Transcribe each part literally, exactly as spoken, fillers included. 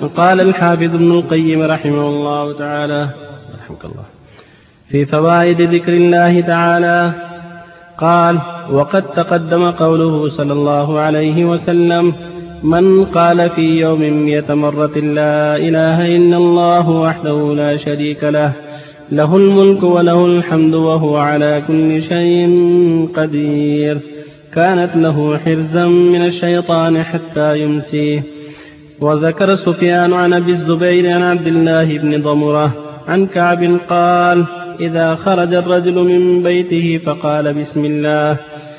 قال الحافظ ابن القيم رحمه الله تعالى رحمك الله في فوائد ذكر الله تعالى قال: وقد تقدم قوله صلى الله عليه وسلم: من قال في يوم مئة مرة لا إله إلا الله وحده لا شريك له له الملك وله الحمد وهو على كل شيء قدير كانت له حرزا من الشيطان حتى يمسيه. وذكر سفيان عن أبي الزبير عن عبد الله بن ضمرة عن كعب قال: إذا خرج الرجل من بيته فقال بسم الله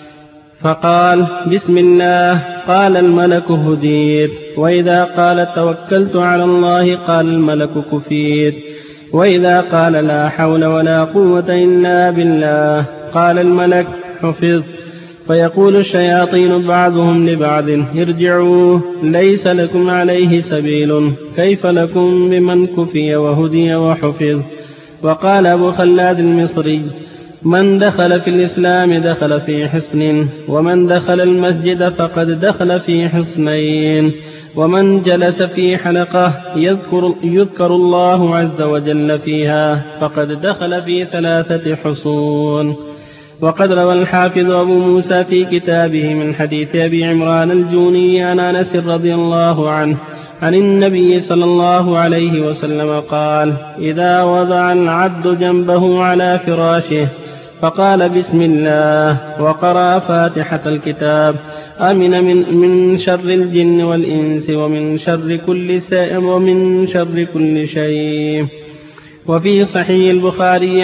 فقال بسم الله قال الملك هديت، وإذا قال توكلت على الله قال الملك كفيت، وإذا قال لا حول ولا قوة إلا بالله قال الملك حفظ. فيقول الشياطين بعضهم لبعض: ارجعوا ليس لكم عليه سبيل، كيف لكم بمن كفي وهدي وحفظ. وقال أبو خلاد المصري: من دخل في الإسلام دخل في حصن، ومن دخل المسجد فقد دخل في حصنين، ومن جلس في حلقة يذكر, يذكر الله عز وجل فيها فقد دخل في ثلاثة حصون. وقد روى الحافظ أبو موسى في كتابه من حديث أبي عمران الجوني عن أنس رضي الله عنه عن النبي صلى الله عليه وسلم قال: إذا وضع العبد جنبه على فراشه فقال بسم الله وقرأ فاتحة الكتاب أمن من, من شر الجن والإنس ومن شر كل شيء ومن شر كل شيء. وفي صحيح البخاري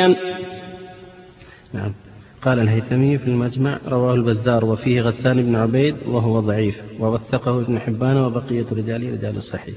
نعم. قال الهيثمي في المجمع: رواه البزار وفيه غسان بن عبيد وهو ضعيف، ووثقه ابن حبان وبقية رجاله رجال الصحيح.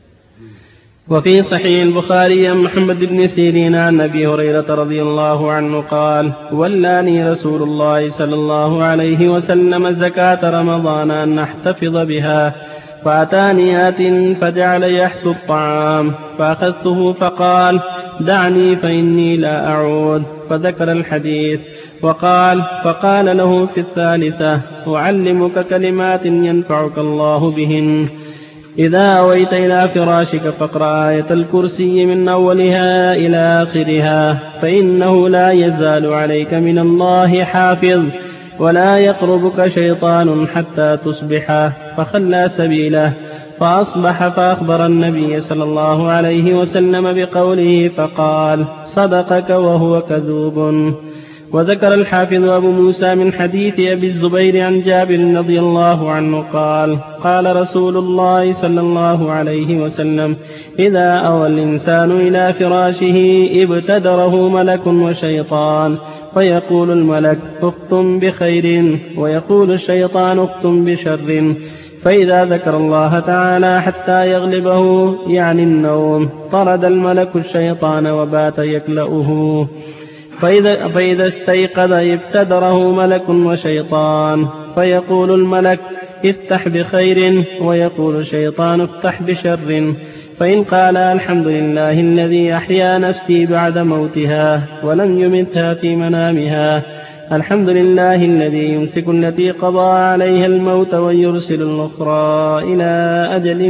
وفي صحيح البخاري عن محمد بن سيرين عن أبي هريرة رضي الله عنه قال: ولاني رسول الله صلى الله عليه وسلم زكاة رمضان أن أحتفظ بها، فأتاني آت فجعل يحث الطعام فأخذته فقال: دعني فإني لا أعود، فذكر الحديث وقال: فقال له في الثالثة: أعلمك كلمات ينفعك الله بهن، إذا أويت إلى فراشك فاقرأ آية الكرسي من أولها إلى آخرها، فإنه لا يزال عليك من الله حافظ، ولا يقربك شيطان حتى تصبح. فخلى سبيله فأصبح فأخبر النبي صلى الله عليه وسلم بقوله فقال: صدقك وهو كذوب. وذكر الحافظ أبو موسى من حديث أبي الزبير عن جابر رضي الله عنه قال: قال رسول الله صلى الله عليه وسلم: إذا أوى الإنسان إلى فراشه ابتدره ملك وشيطان، فيقول الملك: اختم بخير، ويقول الشيطان: اختم بشر. فإذا ذكر الله تعالى حتى يغلبه يعني النوم طرد الملك الشيطان وبات يكلأه. فإذا, فإذا استيقظ ابتدره ملك وشيطان، فيقول الملك: افتح بخير، ويقول الشيطان: افتح بشر. فإن قال: الحمد لله الذي أحيا نفسي بعد موتها ولم يمتها في منامها، الحمد لله الذي يمسك التي قضى عليها الموت ويرسل الأخرى إلى أجل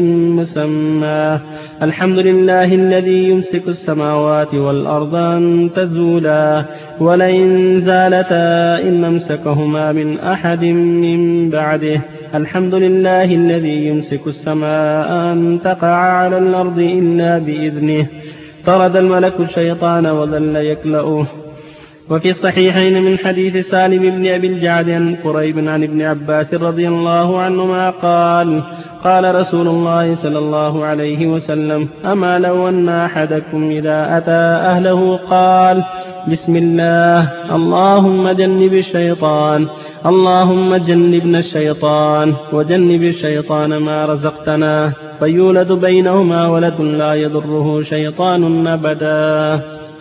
مسمى، الحمد لله الذي يمسك السماوات والأرض أن تزولا ولئن زالتا إن أمسكهما من أحد من بعده، الحمد لله الذي يمسك السماء أن تقع على الأرض إلا بإذنه. طرد الملك الشيطان وظل يكلأه. وفي الصحيحين من حديث سالم بن أبي الجعد عن قريب عن ابن عباس رضي الله عنهما قال: قال رسول الله صلى الله عليه وسلم: أما لو أن أحدكم إذا أتى أهله قال: بسم الله اللهم جنب الشيطان اللهم جنبنا الشيطان وجنب الشيطان ما رزقتنا، فيولد بينهما ولد لا يضره شيطان أبدا.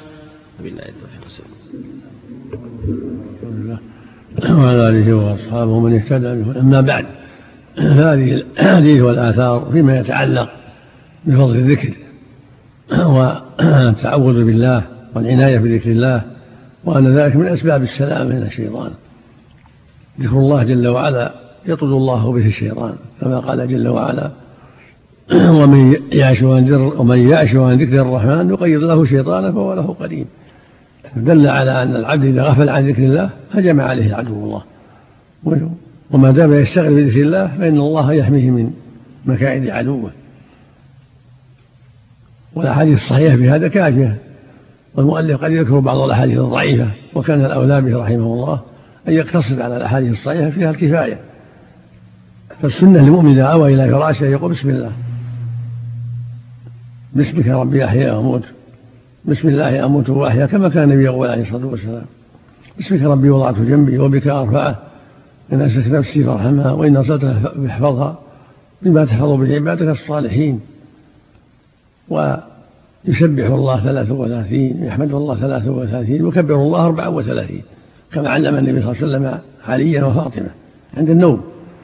وعلى آله وأصحابه من اهتدى به. أما بعد، هذه الحديث والآثار فيما يتعلق بفضل الذكر والتعوذ بالله والعناية بذكر الله، وأن ذلك من أسباب السلام من الشيطان. ذكر الله جل وعلا يطرد الله به الشيطان، كما قال جل وعلا: ومن يعش ومن يعش عن ذكر الرحمن يقيض له شيطانا فهو له قرين. دل على أن العبد إذا غفل عن ذكر الله هجم عليه عدو الله، وما دام يشتغل بذكر الله فإن الله يحميه من مكائد عدوه. والأحاديث الصحيحة في هذا كافية، والمؤلف قد يذكر بعض الأحاديث الضعيفة، وكان الأولى به رحمه الله أن يقتصر على الأحاديث الصحيحة فيها الكفاية. فالسنة للمؤمن إذا أوى إلى فراشه يقول بسم الله، باسمك ربي أحيا وأموت، بسم الله أموت وأحيا، كما كان النبي يقول عليه الصلاة والسلام باسمك ربي وضعت جنبي وبك أرفعه، إن أمسكت نفسي فارحمها وإن أرسلتها فاحفظها بما تحفظ به عبادك الصالحين. ويسبح الله ثلاث وثلاثين، يحمد الله ثلاث وثلاثين، ويكبر الله أربع وثلاثين، كما علم النبي صلى الله عليه وسلم عليا وفاطمة عند النوم.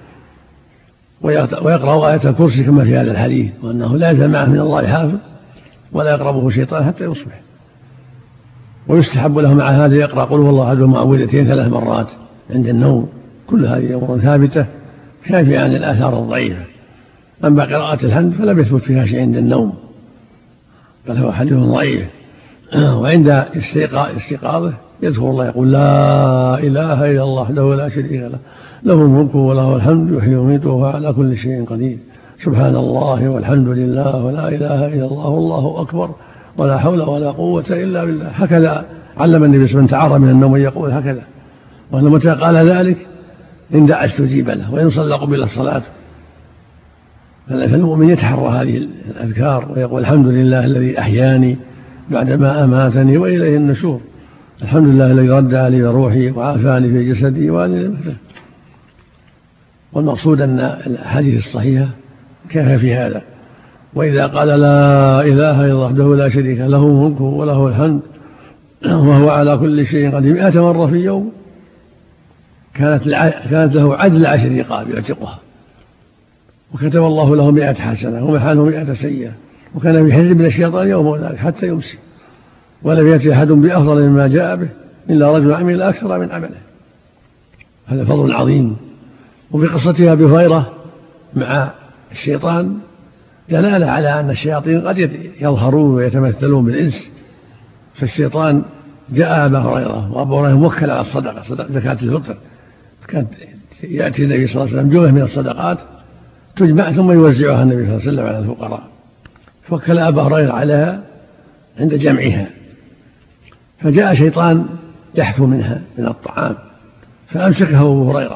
ويقرأ آية الكرسي كما في هذا الحديث، وأنه لا يزال معه من الله حافظ ولا يقربه شيطان حتى يصبح. ويستحب له مع هذا يقرأ قل هو الله أحد ومعوذتين ثلاث مرات عند النوم. كل هذه أمور ثابتة كافية عن الآثار الضعيفة. أما قراءة الحمد فلم يثبت فيها شيء عند النوم، بل هو حديث ضعيف. وعند استيقاظه يذكر الله يقول لا إله إلا الله وحده لا شريك له، له الملك وله الحمد يحيي ويميت وهو على كل شيء قدير، سبحان الله والحمد لله ولا إله إلا الله والله أكبر ولا حول ولا قوة إلا بالله. هكذا علم النبي صلى الله عليه وسلم تعارى من النوم يقول هكذا، وأن متى قال ذلك إن دعا استجيب له وإن صلى قبل الصلاة. فالمؤمن يتحرى هذه الأذكار ويقول الحمد لله الذي أحياني بعدما أماتني وإليه النشور، الحمد لله الذي رد علي روحي وعافاني في جسدي وأني لم أهلك. والمقصود أن الحديث الصحيحة كافية في هذا. وإذا قال لا إله إلا الله وحده لا شريك له الملك وله الحمد وهو على كل شيء قدير مئة مرة في يوم كانت كانت له عدل عشر رقاب يعتقها، وكتب الله له مئة حسنة ومحى عنه مئة سيئة، وكان في حزب من الشيطان يوم ذلك حتى يمسي، ولم يأتي أحد بأفضل مما جاء به إلا رجل عمل أكثر من عمله. هذا فضل عظيم. وفي قصة أبي هريرة مع الشيطان دلالة على أن الشياطين قد يظهرون ويتمثلون بالإنس. فالشيطان جاء أبا هريرة، وأبو هريرة موكل على الصدقة، صدقة زكاة الفطر، كانت يأتي النبي صلى الله عليه وسلم جملة من الصدقات تجمع ثم يوزعها النبي صلى الله عليه وسلم على الفقراء، فوكل أبا هريرة عليها عند جمعها. فجاء شيطان يحفو منها من الطعام فأمسكه أبو هريرة،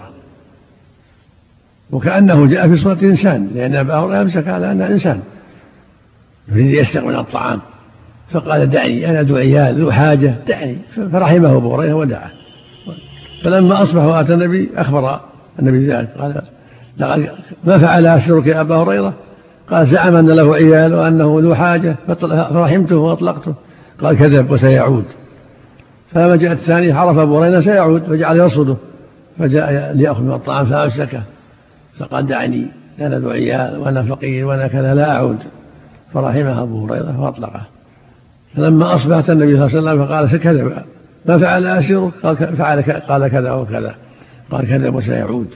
وكأنه جاء في صورة إنسان، لأن أبا هريرة أمسك على أنه إنسان يريد يسرق من الطعام، فقال دعني أنا ذو عيال ذو حاجة دعني، فرحمه أبو هريرة ودعاه. فلما أصبح وأتى النبي أخبر النبي ذلك، قال ما فعل أسرك يا أبا هريرة؟ قال زعم أن له عيال وأنه ذو حاجة فرحمته وأطلقته. قال كذب وسيعود. فلما جاء الثاني عرف أبو هريرة سيعود فجعل يرصده، فجاء ليأخذ من الطعام فأمسكه، فقال دعني أنا ذو عيال وأنا فقير وأنا كذا لا أعود، فرحمه أبو هريرة وأطلقه. فلما أصبحت النبي صلى الله عليه وسلم فقال سكذب ما فعل أسيرك؟ قال فعل قال كذا وكذا، قال كذب وسيعود.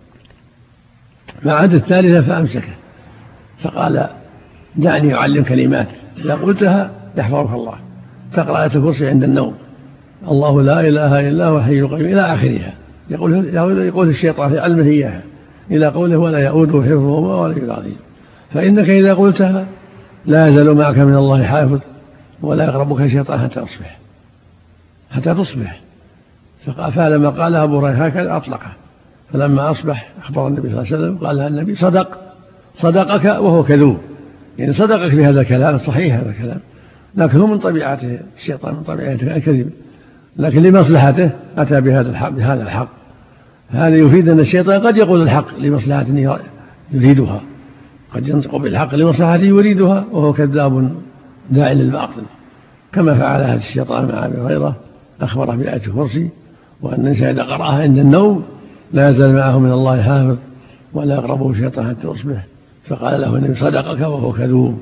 فعاد الثالثة فأمسكه فقال دعني أعلم كلمات إذا قلتها يحفظك الله، تقرأ آية الكرسي عند النوم، الله لا إله إلا هو الحي القيوم إلى آخرها. يقول يقول الشيطان في علمه إياها إلى قوله ولا يؤوده حفظهما ولا العظيم. فإنك إذا قلتها لا يزال معك من الله حافظ ولا يقربك شيطان حتى تصبح حتى تصبح. فلما قال أبو هريرة هكذا أطلقه. فلما أصبح أخبر النبي صلى الله عليه وسلم قال النبي صدق صدقك وهو كذوب، يعني صدقك في هذا الكلام صحيح هذا الكلام، لكن هو من طبيعته الشيطان من طبيعته الكذب، لكن لمصلحته أتى بهذا الحق بهذا الحق. هذا يفيد أن الشيطان قد يقول الحق لمصلحة يريدها، قد ينطق بالحق لمصلحة يريدها وهو كذاب داعي للباطل، كما فعل هذا الشيطان مع أبي هريرة، أخبره بآية الكرسي وأن الإنسان إذا قرأها عند النوم لا يزال معه من الله حافظ ولا يقربه شيطان حتى يصبح. فقال له النبي صدقك وهو كذوب.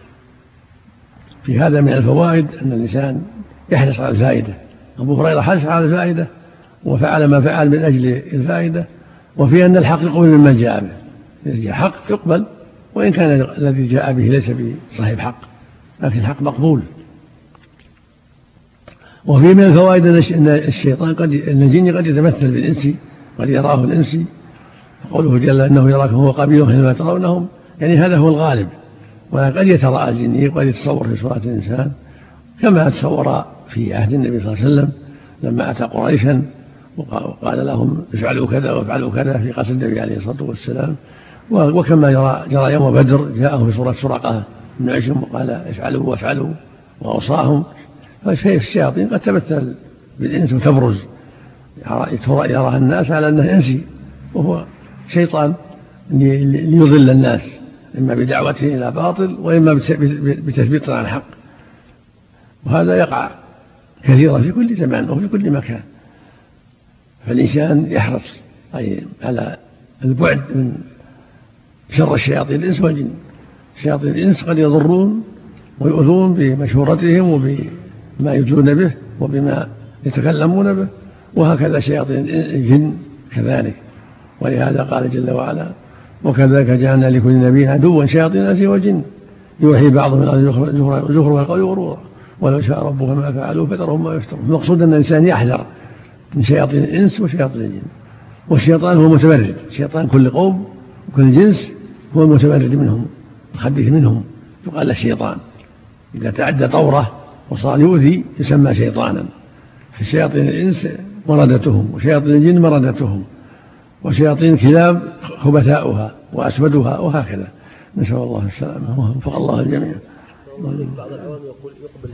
في هذا من الفوائد أن الإنسان يحرص على الفائدة. أبو هريرة حرص على الفائدة وفعل ما فعل من أجل الفائدة، وفي أن الحق يقبل ممن جاء به، إذا جاء حق يقبل وإن كان الذي جاء به ليس بصاحب حق لكن الحق مقبول. وفي من الفوائد أن الشيطان قد أن الجن قد يتمثل بالإنس، قد يراه الإنسي، قوله جل إنه يراكم هو قبيله حينما ترونهم، يعني هذا هو الغالب، وقد يتراءى الجني وقد يتصور في صورة الإنسان كما تصور في عهد النبي صلى الله عليه وسلم لما أتى قريشا وقال لهم افعلوا كذا وافعلوا كذا في قصر النبي عليه الصلاة والسلام. وكما جرى يوم بدر جاءه في صورة سرقة بن عشم وقال افعلوا وافعلوا وأوصاهم. فالشياطين قد تمثل بالإنس وتبرز يراها الناس على أنه إنسي وهو شيطان ليضل الناس إما بدعوته إلى باطل وإما بتثبيت عن الحق. وهذا يقع كثيرا في كل زمان وفي كل مكان، فالإنسان يحرص أي على البعد من شر الشياطين الإنس والجن. شياطين الإنس قد يضرون ويؤذون بمشورتهم وبما يجون به وبما يتكلمون به، وهكذا شياطين الجن كذلك. ولهذا قال جل وعلا وكذلك جعلنا لكل نبي عدوا شياطين الإنس والجن يوحي بعضهم إلى زخرف القول غرورا ولو شاء ربك ما فعلوه فذرهم ما يفترون. المقصود أن الإنسان يحذر من شياطين الإنس وشياطين الجن. والشيطان هو متمرد، شيطان كل قوم وكل جنس هو المتمرد منهم الخبيث منهم يقال له الشيطان. إذا تعدى طوره وصار يؤذي يسمى شيطانا. فشياطين الإنس مردتهم وشياطين الجن مردتهم، وشياطين الكلاب خبثاؤها وأسودها وهكذا. نسأل الله السلامة ووفق الله الجميع.